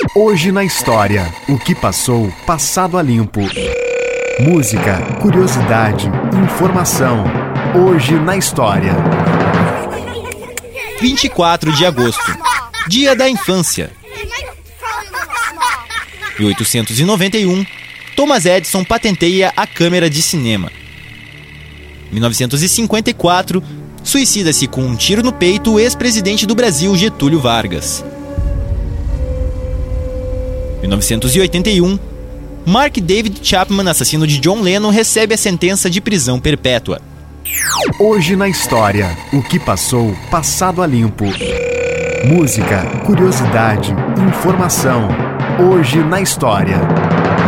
Hoje na história, o que passou, passado a limpo. Música, curiosidade, informação. Hoje na história. 24 de agosto, Dia da Infância. 1891, Thomas Edison patenteia a câmera de cinema. 1954, suicida-se com um tiro no peito o ex-presidente do Brasil, Getúlio Vargas. 1981, Mark David Chapman, assassino de John Lennon, recebe a sentença de prisão perpétua. Hoje na história, o que passou, passado a limpo. Música, curiosidade, informação. Hoje na história.